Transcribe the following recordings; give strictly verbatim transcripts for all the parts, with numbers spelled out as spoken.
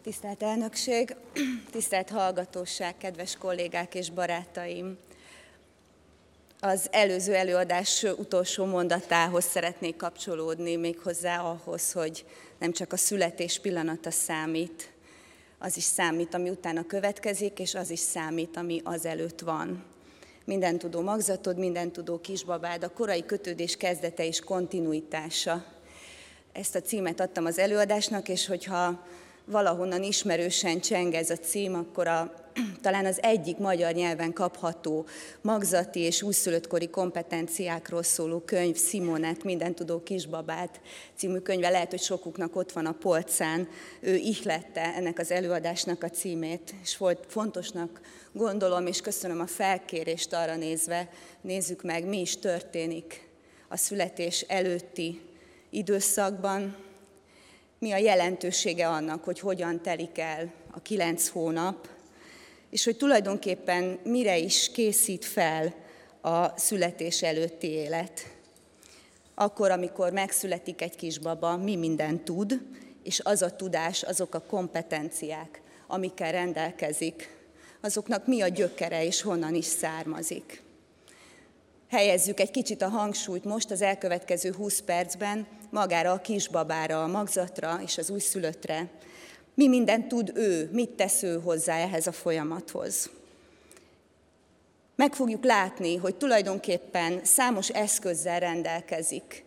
Tisztelt elnökség, tisztelt hallgatóság, kedves kollégák és barátaim! Az előző előadás utolsó mondatához szeretnék kapcsolódni, méghozzá ahhoz, hogy nem csak a születés pillanata számít, az is számít, ami utána következik, és az is számít, ami azelőtt van. Mindentudó magzatod, mindentudó kisbabád, a korai kötődés kezdete és kontinuitása. Ezt a címet adtam az előadásnak, és hogyha valahonnan ismerősen cseng ez a cím, akkor a, talán az egyik magyar nyelven kapható magzati és újszülöttkori kompetenciákról szóló könyv, Simonett, Mindentudó kisbabát című könyve, lehet, hogy sokuknak ott van a polcán. Ő ihlette ennek az előadásnak a címét, és volt fontosnak gondolom, és köszönöm a felkérést arra nézve, nézzük meg, mi is történik a születés előtti időszakban, mi a jelentősége annak, hogy hogyan telik el a kilenc hónap, és hogy tulajdonképpen mire is készít fel a születés előtti élet. Akkor, amikor megszületik egy kisbaba, mi mindent tud, és az a tudás, azok a kompetenciák, amikkel rendelkezik, azoknak mi a gyökere és honnan is származik. Helyezzük egy kicsit a hangsúlyt most az elkövetkező húsz percben magára a kisbabára, a magzatra és az újszülöttre. Mi mindent tud ő, mit tesz ő hozzá ehhez a folyamathoz. Meg fogjuk látni, hogy tulajdonképpen számos eszközzel rendelkezik,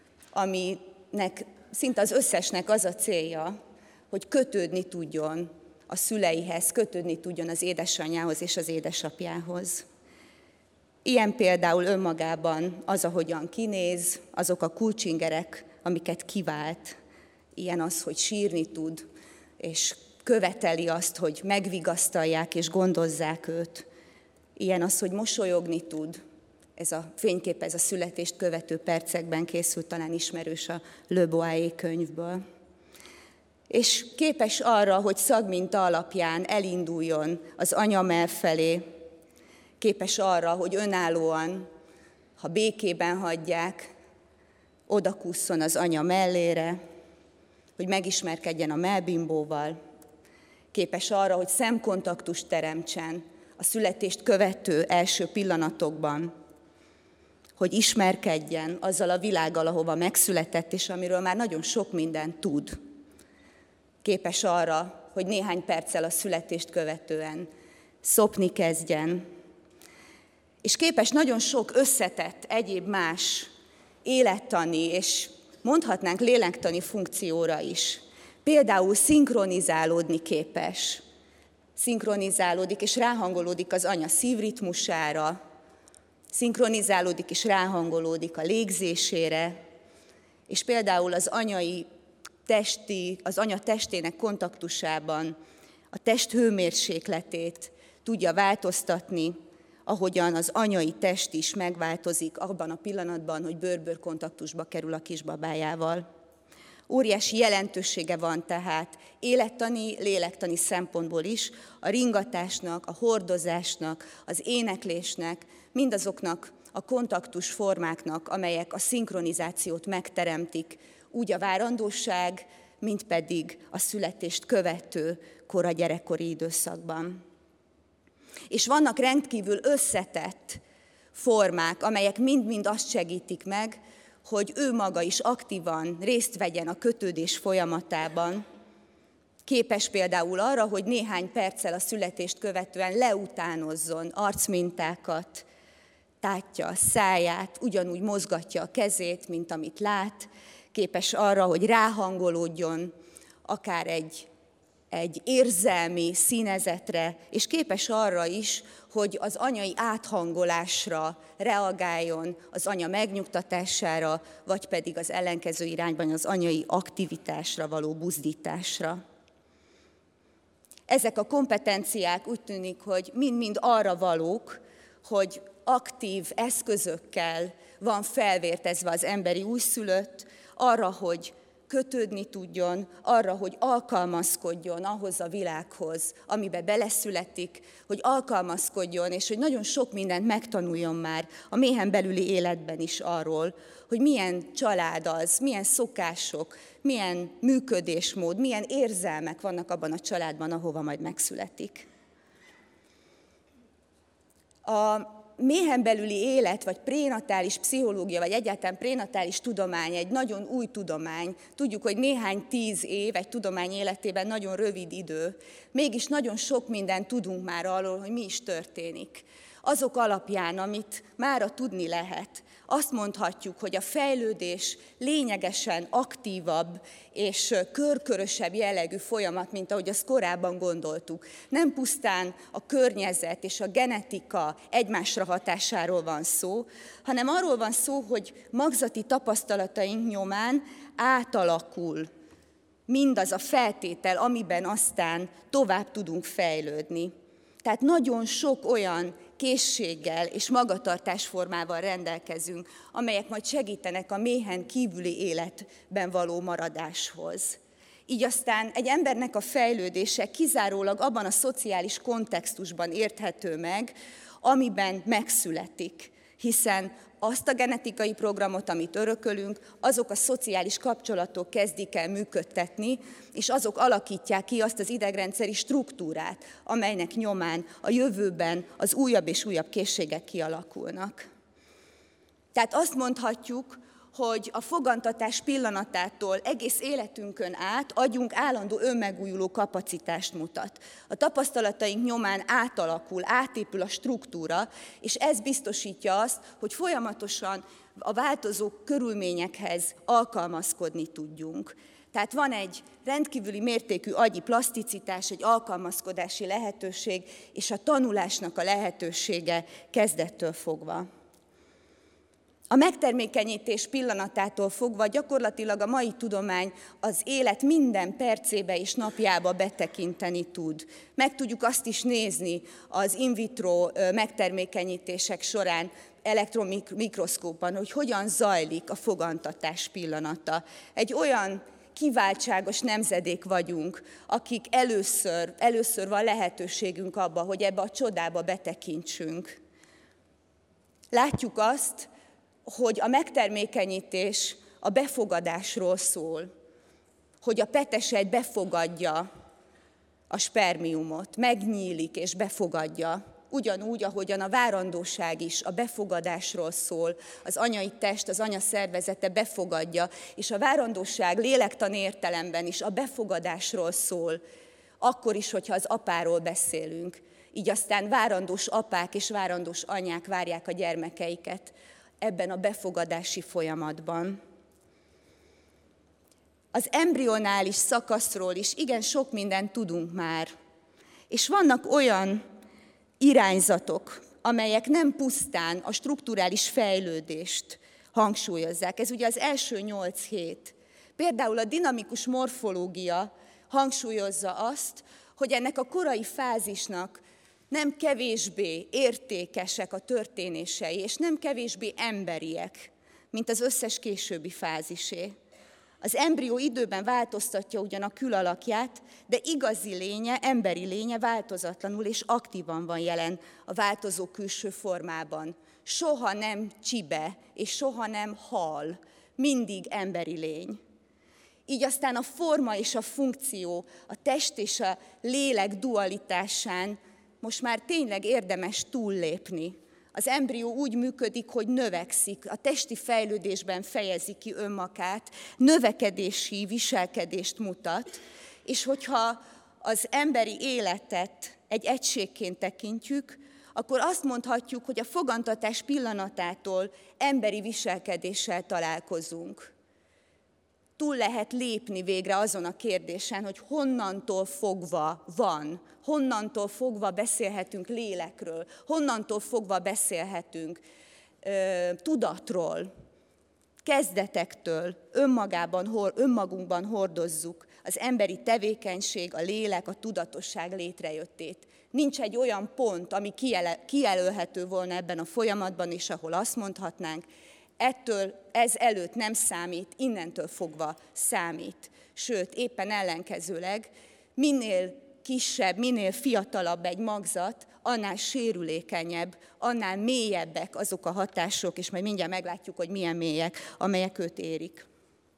aminek szinte az összesnek az a célja, hogy kötődni tudjon a szüleihez, kötődni tudjon az édesanyjához és az édesapjához. Ilyen például önmagában az, ahogyan kinéz, azok a kulcsingerek, amiket kivált. Ilyen az, hogy sírni tud, és követeli azt, hogy megvigasztalják és gondozzák őt. Ilyen az, hogy mosolyogni tud. Ez a fénykép, ez a születést követő percekben készült, talán ismerős a Le Boyer könyvből. És képes arra, hogy szagminta alapján elinduljon az anyamell felé, képes arra, hogy önállóan, ha békében hagyják, odakússzon az anya mellére, hogy megismerkedjen a mellbimbóval, képes arra, hogy szemkontaktust teremtsen a születést követő első pillanatokban, hogy ismerkedjen azzal a világgal, ahova megszületett, és amiről már nagyon sok mindent tud. Képes arra, hogy néhány perccel a születést követően szopni kezdjen, és képes nagyon sok összetett, egyéb más élettani, és mondhatnánk lélektani funkcióra is. Például szinkronizálódni képes. Szinkronizálódik és ráhangolódik az anya szívritmusára, szinkronizálódik és ráhangolódik a légzésére, és például az anyai testi, az anya testének kontaktusában a test hőmérsékletét tudja változtatni, ahogyan az anyai test is megváltozik abban a pillanatban, hogy bőr-bőr kontaktusba kerül a kisbabájával. Óriási jelentősége van tehát élettani, lélektani szempontból is a ringatásnak, a hordozásnak, az éneklésnek, mindazoknak a kontaktus formáknak, amelyek a szinkronizációt megteremtik, úgy a várandóság, mint pedig a születést követő kora gyerekkori időszakban. És vannak rendkívül összetett formák, amelyek mind-mind azt segítik meg, hogy ő maga is aktívan részt vegyen a kötődés folyamatában. Képes például arra, hogy néhány perccel a születést követően leutánozzon arcmintákat, tátja a száját, ugyanúgy mozgatja a kezét, mint amit lát. Képes arra, hogy ráhangolódjon akár egy egy érzelmi színezetre, és képes arra is, hogy az anyai áthangolásra reagáljon, az anya megnyugtatására, vagy pedig az ellenkező irányban az anyai aktivitásra való buzdításra. Ezek a kompetenciák úgy tűnik, hogy mind-mind arra valók, hogy aktív eszközökkel van felvértezve az emberi újszülött, arra, hogy kötődni tudjon arra, hogy alkalmazkodjon ahhoz a világhoz, amiben beleszületik, hogy alkalmazkodjon, és hogy nagyon sok mindent megtanuljon már a méhen belüli életben is arról, hogy milyen család az, milyen szokások, milyen működésmód, milyen érzelmek vannak abban a családban, ahova majd megszületik. A méhen belüli élet, vagy prénatális pszichológia, vagy egyáltalán prénatális tudomány egy nagyon új tudomány. Tudjuk, hogy néhány tíz év egy tudomány életében nagyon rövid idő, mégis nagyon sok mindent tudunk már arról, hogy mi is történik. Azok alapján, amit mára tudni lehet, azt mondhatjuk, hogy a fejlődés lényegesen aktívabb és körkörösebb jellegű folyamat, mint ahogy azt korábban gondoltuk. Nem pusztán a környezet és a genetika egymásra hatásáról van szó, hanem arról van szó, hogy magzati tapasztalataink nyomán átalakul mindaz a feltétel, amiben aztán tovább tudunk fejlődni. Tehát nagyon sok olyan készséggel és magatartásformával rendelkezünk, amelyek majd segítenek a méhen kívüli életben való maradáshoz. Így aztán egy embernek a fejlődése kizárólag abban a szociális kontextusban érthető meg, amiben megszületik, hiszen azt a genetikai programot, amit örökölünk, azok a szociális kapcsolatok kezdik el működtetni, és azok alakítják ki azt az idegrendszeri struktúrát, amelynek nyomán a jövőben az újabb és újabb készségek kialakulnak. Tehát azt mondhatjuk, hogy a fogantatás pillanatától egész életünkön át agyunk állandó önmegújuló kapacitást mutat. A tapasztalataink nyomán átalakul, átépül a struktúra, és ez biztosítja azt, hogy folyamatosan a változó körülményekhez alkalmazkodni tudjunk. Tehát van egy rendkívüli mértékű agyi plaszticitás, egy alkalmazkodási lehetőség, és a tanulásnak a lehetősége kezdettől fogva. A megtermékenyítés pillanatától fogva gyakorlatilag a mai tudomány az élet minden percébe és napjába betekinteni tud. Meg tudjuk azt is nézni az in vitro megtermékenyítések során elektromikroszkópban, hogy hogyan zajlik a fogantatás pillanata. Egy olyan kiváltságos nemzedék vagyunk, akik először, először van lehetőségünk abba, hogy ebbe a csodába betekintsünk. Látjuk azt, hogy a megtermékenyítés a befogadásról szól, hogy a petesejt befogadja a spermiumot, megnyílik és befogadja, ugyanúgy, ahogyan a várandóság is a befogadásról szól, az anyai test, az anya szervezete befogadja, és a várandóság lélektani értelemben is a befogadásról szól, akkor is, hogyha az apáról beszélünk. Így aztán várandós apák és várandós anyák várják a gyermekeiket ebben a befogadási folyamatban. Az embrionális szakaszról is igen sok mindent tudunk már, és vannak olyan irányzatok, amelyek nem pusztán a strukturális fejlődést hangsúlyozzák. Ez ugye az első nyolc hét. Például a dinamikus morfológia hangsúlyozza azt, hogy ennek a korai fázisnak nem kevésbé értékesek a történései, és nem kevésbé emberiek, mint az összes későbbi fázisé. Az embrió időben változtatja ugyan a külalakját, de igazi lénye, emberi lénye változatlanul és aktívan van jelen a változó külső formában. Soha nem csibe, és soha nem hal, mindig emberi lény. Így aztán a forma és a funkció, a test és a lélek dualitásán most már tényleg érdemes túllépni. Az embrió úgy működik, hogy növekszik, a testi fejlődésben fejezi ki önmagát, növekedési viselkedést mutat, és hogyha az emberi életet egy egységként tekintjük, akkor azt mondhatjuk, hogy a fogantatás pillanatától emberi viselkedéssel találkozunk. Túl lehet lépni végre azon a kérdésen, hogy honnantól fogva van, honnantól fogva beszélhetünk lélekről, honnantól fogva beszélhetünk ö, tudatról, kezdetektől önmagában, hor, önmagunkban hordozzuk az emberi tevékenység, a lélek, a tudatosság létrejöttét. Nincs egy olyan pont, ami kijele, kijelölhető volna ebben a folyamatban, és ahol azt mondhatnánk, Ettől ez előtt nem számít, innentől fogva számít. Sőt, éppen ellenkezőleg, minél kisebb, minél fiatalabb egy magzat, annál sérülékenyebb, annál mélyebbek azok a hatások, és majd mindjárt meglátjuk, hogy milyen mélyek, amelyek őt érik.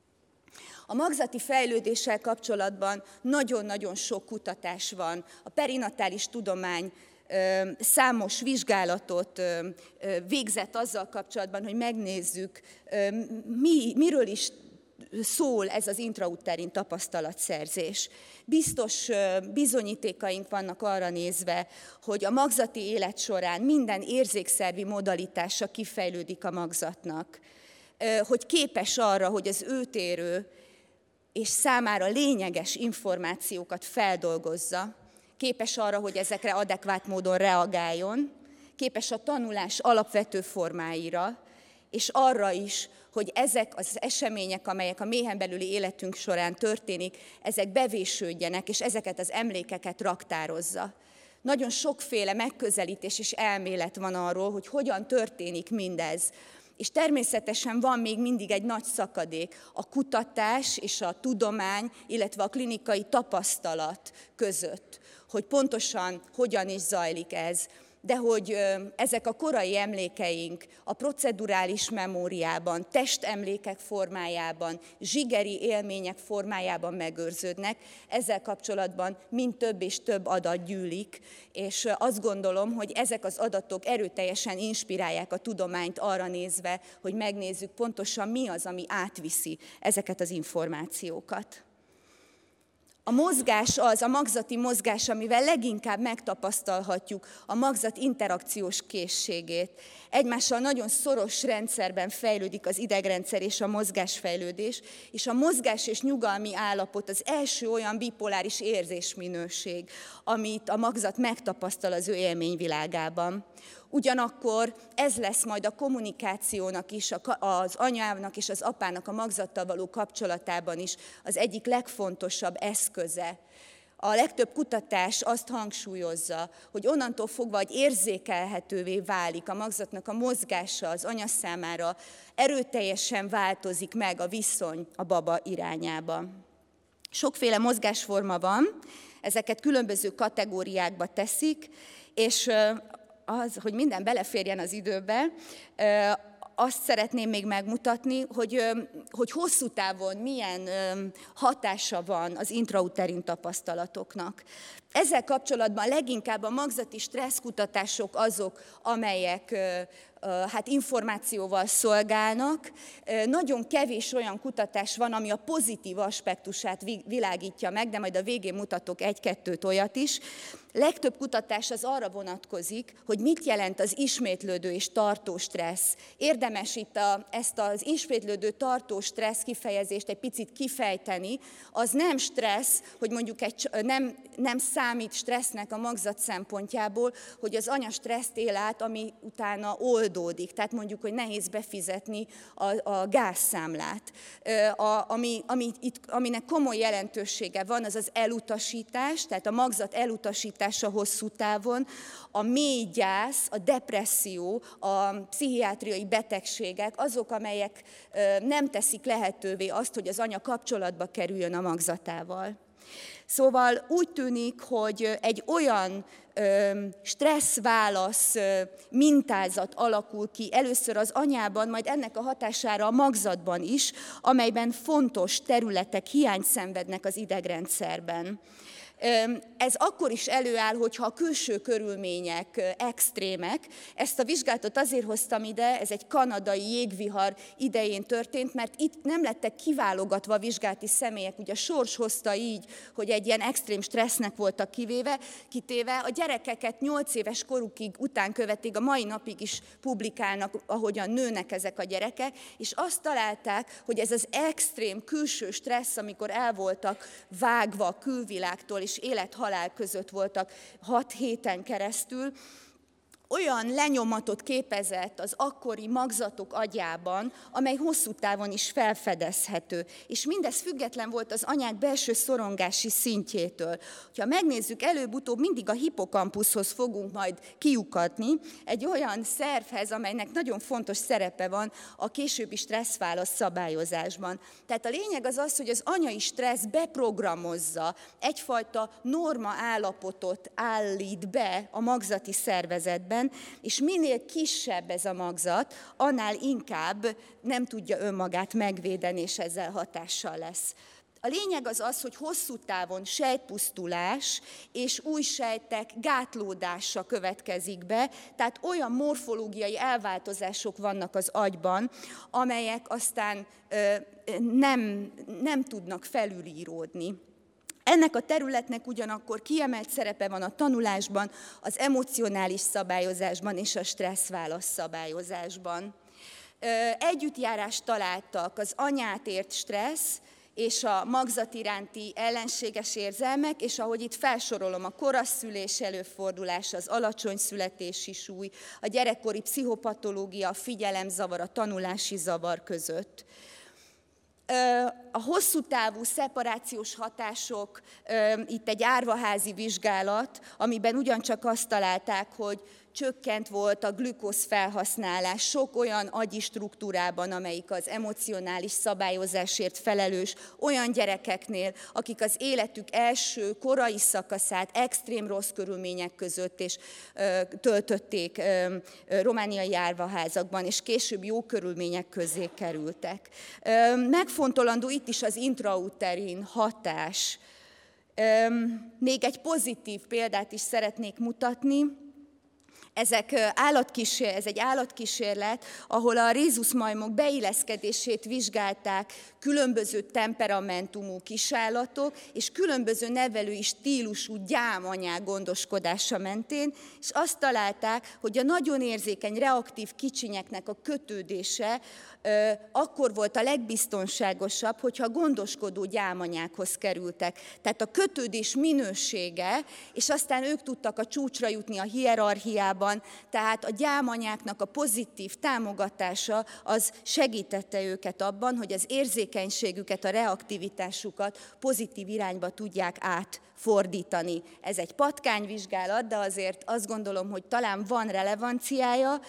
A magzati fejlődéssel kapcsolatban nagyon-nagyon sok kutatás van. A perinatális tudomány számos vizsgálatot végzett azzal kapcsolatban, hogy megnézzük, mi, miről is szól ez az intrauterin tapasztalatszerzés. Biztos bizonyítékaink vannak arra nézve, hogy a magzati élet során minden érzékszervi modalitása kifejlődik a magzatnak, hogy képes arra, hogy az őt érő és számára lényeges információkat feldolgozza, képes arra, hogy ezekre adekvát módon reagáljon, képes a tanulás alapvető formáira, és arra is, hogy ezek az események, amelyek a mélyen belüli életünk során történik, ezek bevésődjenek, és ezeket az emlékeket raktározza. Nagyon sokféle megközelítés és elmélet van arról, hogy hogyan történik mindez. És természetesen van még mindig egy nagy szakadék a kutatás és a tudomány, illetve a klinikai tapasztalat között, hogy pontosan hogyan is zajlik ez. De hogy ezek a korai emlékeink a procedurális memóriában, testemlékek formájában, zsigeri élmények formájában megőrződnek, ezzel kapcsolatban mind több és több adat gyűlik, és azt gondolom, hogy ezek az adatok erőteljesen inspirálják a tudományt arra nézve, hogy megnézzük pontosan mi az, ami átviszi ezeket az információkat. A mozgás az, a magzati mozgás, amivel leginkább megtapasztalhatjuk a magzat interakciós készségét. Egymással nagyon szoros rendszerben fejlődik az idegrendszer és a mozgásfejlődés, és a mozgás és nyugalmi állapot az első olyan bipoláris érzésminőség, amit a magzat megtapasztal az ő élményvilágában. Ugyanakkor ez lesz majd a kommunikációnak is, az anyának és az apának a magzattal való kapcsolatában is az egyik legfontosabb eszköze. A legtöbb kutatás azt hangsúlyozza, hogy onnantól fogva, hogy érzékelhetővé válik a magzatnak a mozgása az anya számára, erőteljesen változik meg a viszony a baba irányába. Sokféle mozgásforma van, ezeket különböző kategóriákba teszik, és az, hogy minden beleférjen az időbe, azt szeretném még megmutatni, hogy, hogy hosszú távon milyen hatása van az intrauterin tapasztalatoknak. Ezzel kapcsolatban leginkább a magzati stresszkutatások azok, amelyek hát információval szolgálnak. Nagyon kevés olyan kutatás van, ami a pozitív aspektusát világítja meg, de majd a végén mutatok egy-kettőt olyat is. Legtöbb kutatás az arra vonatkozik, hogy mit jelent az ismétlődő és tartó stressz. Érdemes itt a, ezt az ismétlődő tartó stressz kifejezést egy picit kifejteni. Az nem stressz, hogy mondjuk egy, nem, nem számít stressznek a magzat szempontjából, hogy az anya stresszt él át, ami utána oldódik. Tehát mondjuk, hogy nehéz befizetni a, a gázszámlát. A, ami, ami itt, aminek komoly jelentősége van, az az elutasítás, tehát a magzat elutasítása hosszú távon, a mély gyász, a depresszió, a pszichiátriai betegségek, azok, amelyek nem teszik lehetővé azt, hogy az anya kapcsolatba kerüljön a magzatával. Szóval úgy tűnik, hogy egy olyan stresszválasz mintázat alakul ki először az anyában, majd ennek a hatására a magzatban is, amelyben fontos területek hiányt szenvednek az idegrendszerben. Ez akkor is előáll, hogyha a külső körülmények extrémek. Ezt a vizsgálatot azért hoztam ide, ez egy kanadai jégvihar idején történt, mert itt nem lettek kiválogatva a vizsgálati személyek, ugye a sors hozta így, hogy egy ilyen extrém stressznek voltak kivéve, kitéve. A gyerekeket nyolc éves korukig után követték, a mai napig is publikálnak, ahogyan nőnek ezek a gyerekek, és azt találták, hogy ez az extrém külső stressz, amikor el voltak vágva a külvilágtól, és élet-halál között voltak hat héten keresztül, olyan lenyomatot képezett az akkori magzatok agyában, amely hosszú távon is felfedezhető. És mindez független volt az anyák belső szorongási szintjétől. Ha megnézzük, előbb-utóbb mindig a hippokampuszhoz fogunk majd kiukadni, egy olyan szervhez, amelynek nagyon fontos szerepe van a későbbi stresszválasz szabályozásban. Tehát a lényeg az az, hogy az anyai stressz beprogramozza, egyfajta norma állapotot állít be a magzati szervezetben, és minél kisebb ez a magzat, annál inkább nem tudja önmagát megvédeni, és ezzel hatással lesz. A lényeg az az, hogy hosszú távon sejtpusztulás és új sejtek gátlódása következik be, tehát olyan morfológiai elváltozások vannak az agyban, amelyek aztán ö, nem, nem tudnak felülíródni. Ennek a területnek ugyanakkor kiemelt szerepe van a tanulásban, az emocionális szabályozásban és a stresszválasz szabályozásban. Együttjárást találtak az anyát ért stressz és a magzat iránti ellenséges érzelmek, és ahogy itt felsorolom, a korasszülés előfordulása, az alacsony születési súly, a gyerekkori pszichopatológia, a figyelemzavar, a tanulási zavar között. A hosszú távú szeparációs hatások, itt egy árvaházi vizsgálat, amiben ugyancsak azt találták, hogy csökkent volt a glükóz felhasználás sok olyan agyi struktúrában, amelyik az emocionális szabályozásért felelős, olyan gyerekeknél, akik az életük első korai szakaszát extrém rossz körülmények között és ö, töltötték ö, ö, romániai árvaházakban, és később jó körülmények közé kerültek. Ö, megfontolandó itt is az intrauterin hatás. Ö, még egy pozitív példát is szeretnék mutatni. Ezek állatkísér, ez egy állatkísérlet, ahol a rhézusmajmok beilleszkedését vizsgálták különböző temperamentumú kisállatok, és különböző nevelői stílusú gyámanyák gondoskodása mentén, és azt találták, hogy a nagyon érzékeny, reaktív kicsinyeknek a kötődése ö, akkor volt a legbiztonságosabb, hogyha gondoskodó gyámanyákhoz kerültek. Tehát a kötődés minősége, és aztán ők tudtak a csúcsra jutni a hierarchiában, tehát a gyámanyáknak a pozitív támogatása az segítette őket abban, hogy az érzékenységüket, a reaktivitásukat pozitív irányba tudják átfordítani. Ez egy patkányvizsgálat, de azért azt gondolom, hogy talán van relevanciája.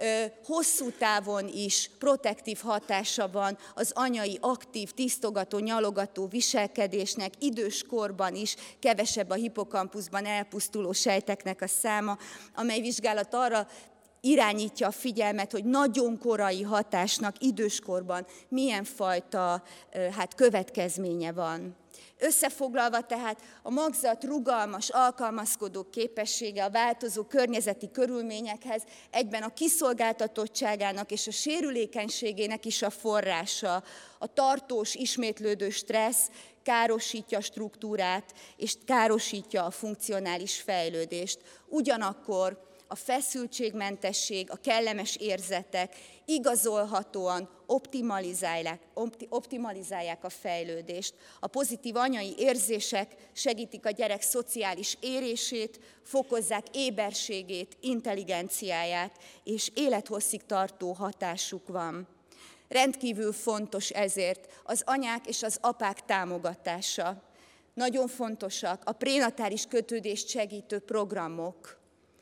Hosszú távon is protektív hatása van az anyai aktív, tisztogató, nyalogató viselkedésnek, időskorban is kevesebb a hippokampuszban elpusztuló sejteknek a száma, amely vizsgálat arra irányítja a figyelmet, hogy nagyon korai hatásnak időskorban milyen fajta hát, következménye van. Összefoglalva tehát a magzat rugalmas, alkalmazkodó képessége a változó környezeti körülményekhez, egyben a kiszolgáltatottságának és a sérülékenységének is a forrása. A tartós, ismétlődő stressz károsítja a struktúrát és károsítja a funkcionális fejlődést. Ugyanakkor a feszültségmentesség, a kellemes érzetek igazolhatóan optimalizálják, optimalizálják a fejlődést. A pozitív anyai érzések segítik a gyerek szociális érését, fokozzák éberségét, intelligenciáját, és élethosszig tartó hatásuk van. Rendkívül fontos ezért az anyák és az apák támogatása. Nagyon fontosak a prénatális kötődést segítő programok,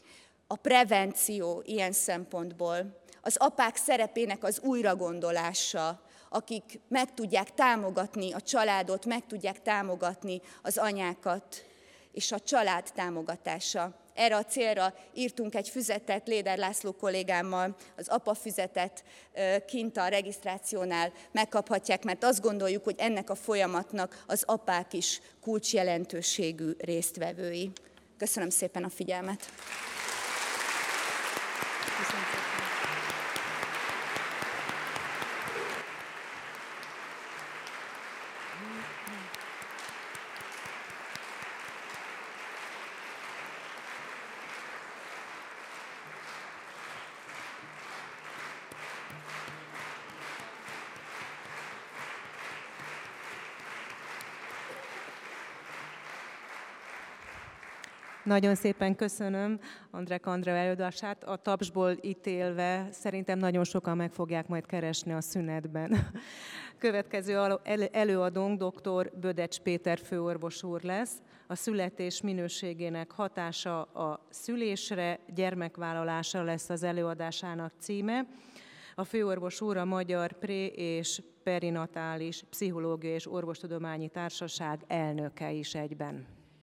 a prevenció ilyen szempontból, az apák szerepének az újragondolása, akik meg tudják támogatni a családot, meg tudják támogatni az anyákat, és a család támogatása. Erre a célra írtunk egy füzetet Léder László kollégámmal, az apa füzetet kint a regisztrációnál megkaphatják, mert azt gondoljuk, hogy ennek a folyamatnak az apák is kulcsjelentőségű résztvevői. Köszönöm szépen a figyelmet! Köszönöm szépen. Nagyon szépen köszönöm Andrek Andrea előadását. A tapsból ítélve szerintem nagyon sokan meg fogják majd keresni a szünetben. Következő előadónk dr. Bödecs Péter főorvos úr lesz. A születés minőségének hatása a szülésre, gyermekvállalásra lesz az előadásának címe. A főorvos úr a Magyar Pré- és Perinatális Pszichológiai és Orvostudományi Társaság elnöke is egyben.